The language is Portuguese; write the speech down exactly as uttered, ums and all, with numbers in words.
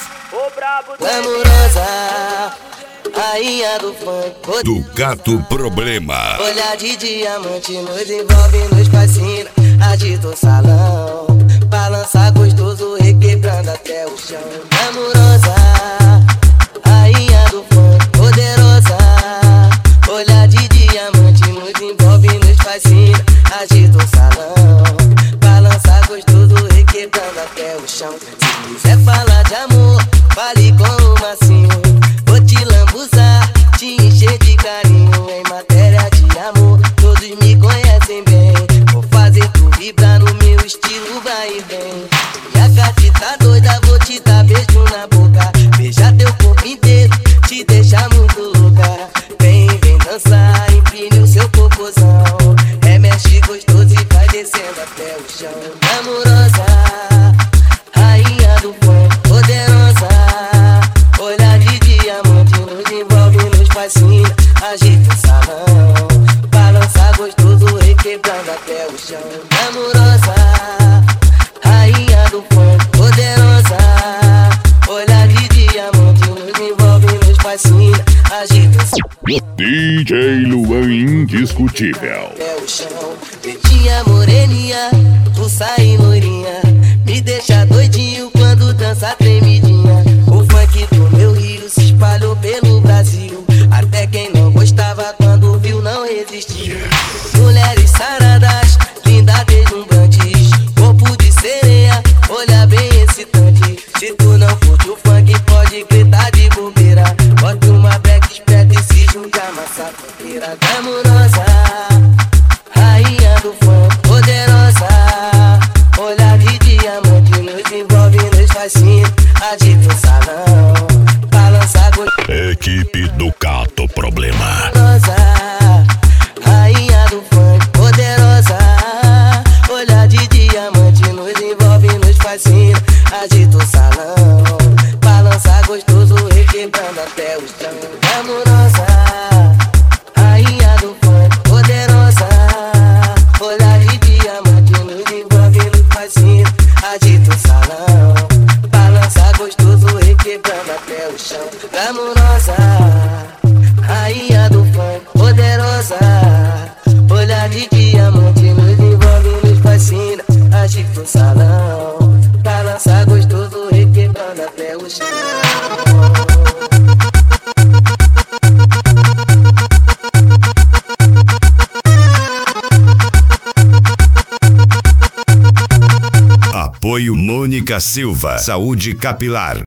Alex, o brabo do Glamourosa, rainha do funk, do Gato Problema. olhar de diamante, nos envolve, nos fascina. Agita o salão, balança gostoso, requebrando até o chão. Glamourosa, rainha do funk, poderosa, olhar de diamante, nos envolve, nos fascina. Agita o salão, balança gostoso, requebrando até o chão. Se quiser falar de amor, fale com o macio. Vou te lambuzar, te encher de carinho. Em matéria de amor, todos me conhecem bem. Vou fazer tu vibrar no meu estilo, vai e vem. E a Cati tá doida, vou te dar beijo na boca. Beijar teu corpo inteiro, te deixar muito louca. Vem, vem dançar, empine o seu popozão. Remexe gostoso e vai descendo até o chão. Glamourosa, rainha do funk, poderosa, olhar de diamante, nos envolve, nos fascina. Agita o salão, balança gostoso, requebrando até o chão. Glamourosa, rainha do funk, poderosa, olhar de diamante, nos envolve, nos fascina. Agita o salão, D J Luan Indiscutível. até o chão. Pretinha moreninha, tu sai loirinha, me deixa doidinho quando dança tremidinha. O funk do meu Rio se espalhou pelo Brasil, até quem não gostava quando viu não resistiu. Mulheres saradas, lindas deslumbrantes, corpo de sereia, olha bem excitante. Se tu não curte o funk, pode gritar de bobeira. Bota uma black esperta e se junta a massa fogueira. Glamourosa, rainha do funk, poderosa, olhar de diamante, nos envolve, nos fascina. Agita o salão, balança gostoso. Equipe do Gato Problema. Glamourosa, rainha do funk, poderosa, olhar de diamante, nos envolve, nos fascina. Agita o salão, balança gostoso, requebrando até o chão. Glamourosa, rainha do funk, poderosa, olhar de diamante, nos envolve, nos fascina. Agita o salão, balança gostoso, requebrando até o chão. Glamourosa, rainha do funk, poderosa, olhar de diamante, nos envolve, nos fascina. Agita o salão, balança gostoso, requebrando até o chão. Apoio Mônica Silva, Saúde Capilar.